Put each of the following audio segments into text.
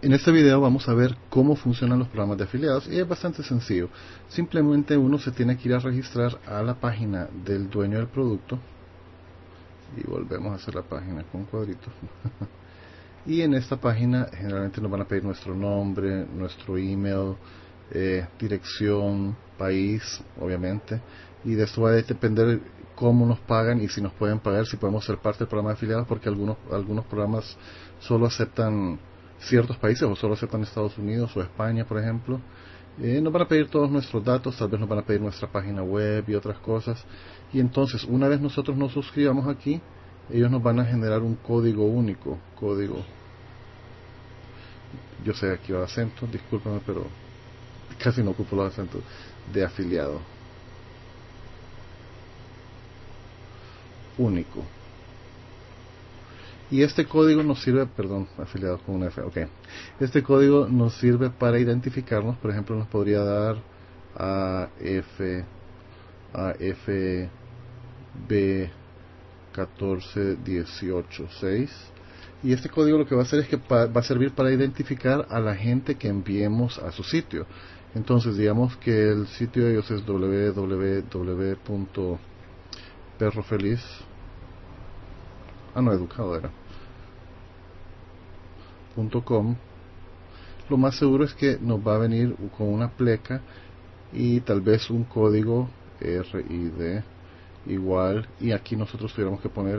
En este video vamos a ver cómo funcionan los programas de afiliados y es bastante sencillo. Simplemente uno se tiene que ir a registrar a la página del dueño del producto y volvemos a hacer la página con cuadritos. Y en esta página generalmente nos van a pedir nuestro nombre, nuestro email, dirección, país, obviamente, y de esto va a depender cómo nos pagan y si nos pueden pagar, si podemos ser parte del programa de afiliados, porque algunos programas solo aceptan ciertos países o solo aceptan Estados Unidos o España, por ejemplo. Nos van a pedir todos nuestros datos, tal vez nos van a pedir nuestra página web y otras cosas, y entonces una vez nosotros nos suscribamos aquí, ellos nos van a generar un código único, yo sé aquí va acento, discúlpame, pero casi no ocupo los acentos, de afiliado único. Y este código nos sirve, afiliados con una F, ok. Este código nos sirve para identificarnos, por ejemplo, nos podría dar AFB14186. Y este código lo que va a hacer es que va a servir para identificar a la gente que enviemos a su sitio. Entonces, digamos que el sitio de ellos es www.perrofeliz. Educado era. .com. Lo más seguro es que nos va a venir con una pleca y tal vez un código RID igual, y aquí nosotros tuviéramos que poner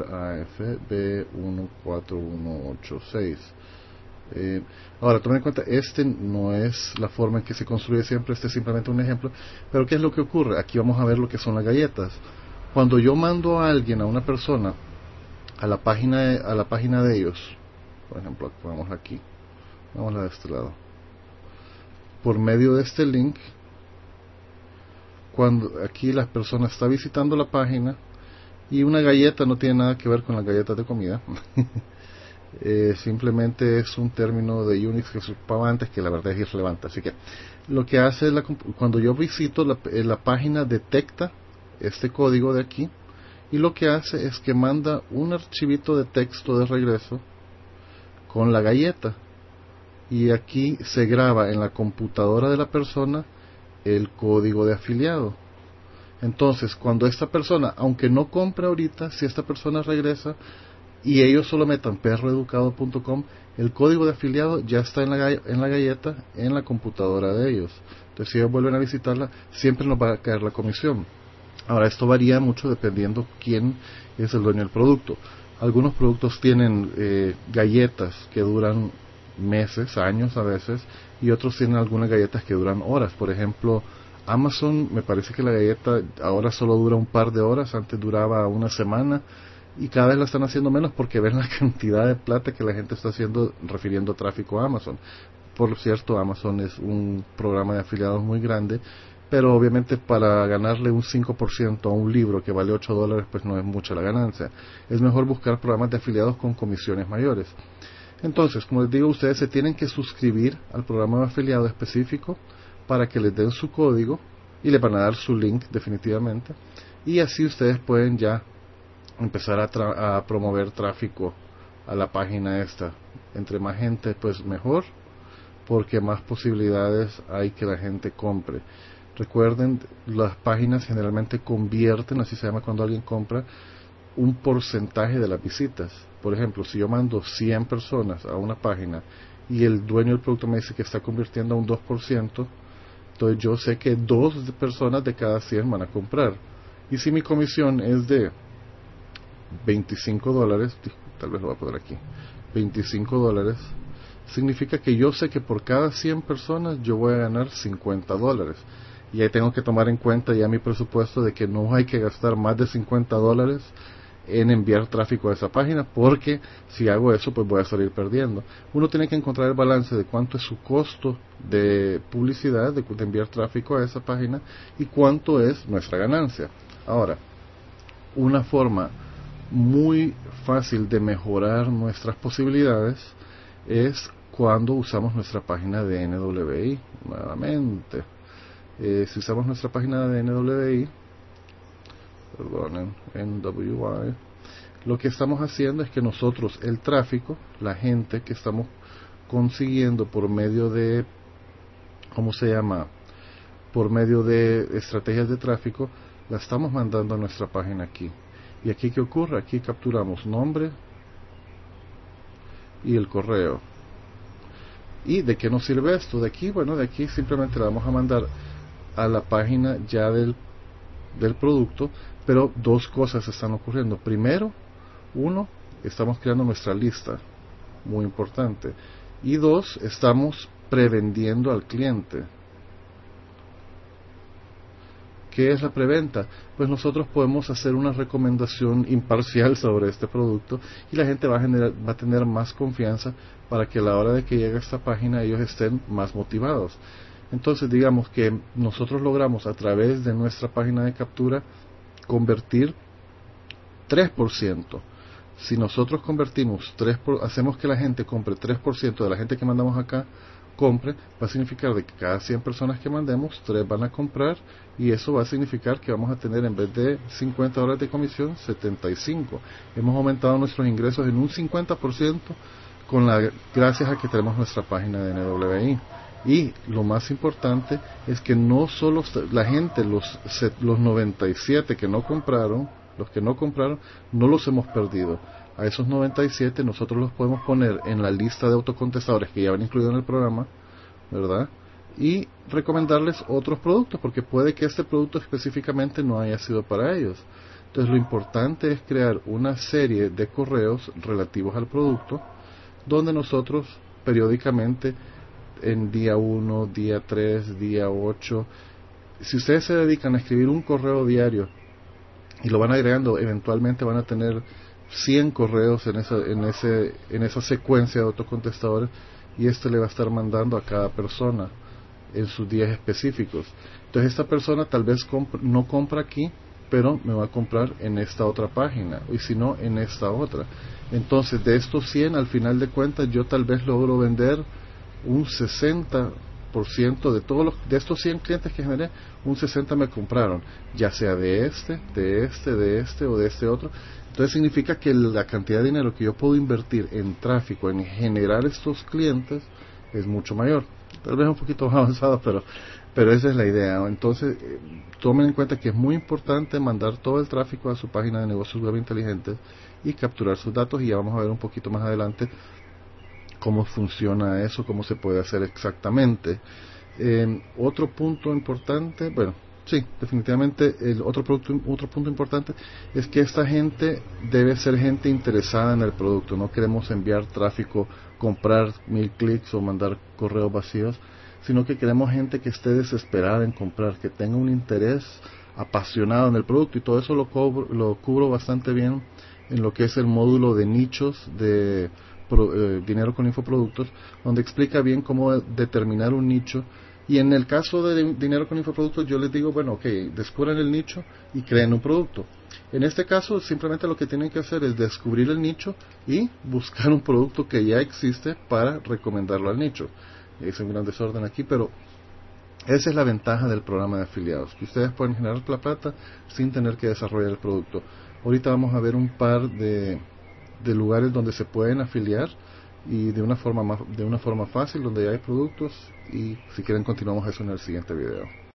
AFB14186. Ahora tomen en cuenta, este no es la forma en que se construye siempre, este es simplemente un ejemplo, pero ¿qué es lo que ocurre? Aquí vamos a ver lo que son las galletas. Cuando yo mando a alguien, a una persona, a la página de ellos, por ejemplo, vamos aquí, vamos a este lado, por medio de este link, cuando aquí la persona está visitando la página, y una galleta no tiene nada que ver con las galletas de comida, simplemente es un término de Unix que se ocupaba antes, que la verdad es irrelevante. Así que lo que hace es cuando yo visito la página, detecta este código de aquí, y lo que hace es que manda un archivito de texto de regreso con la galleta, y aquí se graba en la computadora de la persona el código de afiliado. Entonces cuando esta persona, aunque no compre ahorita, si esta persona regresa y ellos solo metan perroeducado.com, el código de afiliado ya está en la galleta, en la computadora de ellos. Entonces si ellos vuelven a visitarla, siempre nos va a caer la comisión. Ahora, esto varía mucho dependiendo quién es el dueño del producto. Algunos productos tienen galletas que duran meses, años a veces, y otros tienen algunas galletas que duran horas. Por ejemplo, Amazon, me parece que la galleta ahora solo dura un par de horas, antes duraba una semana, y cada vez la están haciendo menos porque ven la cantidad de plata que la gente está haciendo refiriendo tráfico a Amazon. Por cierto, Amazon es un programa de afiliados muy grande, pero obviamente para ganarle un 5% a un libro que vale $8, pues no es mucha la ganancia. Es mejor buscar programas de afiliados con comisiones mayores. Entonces, como les digo, ustedes se tienen que suscribir al programa de afiliado específico para que les den su código y les van a dar su link definitivamente, y así ustedes pueden ya empezar a promover tráfico a la página esta. Entre más gente, pues mejor, porque más posibilidades hay que la gente compre. Recuerden, las páginas generalmente convierten, así se llama cuando alguien compra, un porcentaje de las visitas. Por ejemplo, si yo mando 100 personas a una página y el dueño del producto me dice que está convirtiendo a un 2%, entonces yo sé que 2 personas de cada 100 van a comprar. Y si mi comisión es de $25, tal vez lo voy a poner aquí, $25, significa que yo sé que por cada 100 personas yo voy a ganar $50. Y ahí tengo que tomar en cuenta ya mi presupuesto de que no hay que gastar más de $50 en enviar tráfico a esa página, porque si hago eso pues voy a salir perdiendo. Uno tiene que encontrar el balance de cuánto es su costo de publicidad, de enviar tráfico a esa página, y cuánto es nuestra ganancia. Ahora, una forma muy fácil de mejorar nuestras posibilidades es cuando usamos nuestra página de NWI. Nuevamente, si usamos nuestra página de NWI, NWI, lo que estamos haciendo es que nosotros, el tráfico, la gente que estamos consiguiendo por medio de, ¿cómo se llama? Por medio de estrategias de tráfico, la estamos mandando a nuestra página aquí. ¿Y aquí qué ocurre? Aquí capturamos nombre y el correo. ¿Y de qué nos sirve esto? De aquí, bueno, de aquí simplemente la vamos a mandar a la página ya del producto, pero dos cosas están ocurriendo. Primero, uno, estamos creando nuestra lista, muy importante. Y dos, estamos prevendiendo al cliente. ¿Qué es la preventa? Pues nosotros podemos hacer una recomendación imparcial sobre este producto y la gente va a tener más confianza para que a la hora de que llegue a esta página ellos estén más motivados. Entonces digamos que nosotros logramos a través de nuestra página de captura convertir 3%. Si nosotros convertimos hacemos que la gente compre 3% de la gente que mandamos acá compre, va a significar de que cada 100 personas que mandemos, 3 van a comprar, y eso va a significar que vamos a tener, en vez de $50 de comisión, 75. Hemos aumentado nuestros ingresos en un 50% gracias a que tenemos nuestra página de NWI. Y lo más importante es que no solo la gente, los 97 que no compraron, no los hemos perdido. A esos 97 nosotros los podemos poner en la lista de autocontestadores que ya van incluidos en el programa, ¿verdad? Y recomendarles otros productos, porque puede que este producto específicamente no haya sido para ellos. Entonces lo importante es crear una serie de correos relativos al producto, donde nosotros periódicamente, en día 1, día 3, día 8, si ustedes se dedican a escribir un correo diario y lo van agregando, eventualmente van a tener 100 correos en esa secuencia de autocontestadores, y le va a estar mandando a cada persona en sus días específicos. Entonces esta persona tal vez no compra aquí, pero me va a comprar en esta otra página, y si no, en esta otra. Entonces de estos 100, al final de cuentas, yo tal vez logro vender un 60% de estos 100 clientes que generé, un 60 me compraron, ya sea de este o de este otro. Entonces significa que la cantidad de dinero que yo puedo invertir en tráfico, en generar estos clientes, es mucho mayor. Tal vez un poquito más avanzado, pero esa es la idea. Entonces tomen en cuenta que es muy importante mandar todo el tráfico a su página de negocios web inteligentes y capturar sus datos, y ya vamos a ver un poquito más adelante cómo funciona eso, cómo se puede hacer exactamente. Otro punto importante, bueno, sí, definitivamente otro punto importante es que esta gente debe ser gente interesada en el producto. No queremos enviar tráfico, comprar 1000 clics o mandar correos vacíos, sino que queremos gente que esté desesperada en comprar, que tenga un interés apasionado en el producto, y todo eso lo cubro bastante bien en lo que es el módulo de nichos de Dinero con Infoproductos, donde explica bien cómo determinar un nicho. Y en el caso de Dinero con Infoproductos, yo les digo, bueno, ok, descubran el nicho y creen un producto. En este caso, simplemente lo que tienen que hacer es descubrir el nicho y buscar un producto que ya existe para recomendarlo al nicho. Hice un gran desorden aquí, pero esa es la ventaja del programa de afiliados, que ustedes pueden generar la plata sin tener que desarrollar el producto. Ahorita vamos a ver un par de lugares donde se pueden afiliar, y de una forma fácil, donde ya hay productos, y si quieren continuamos eso en el siguiente video.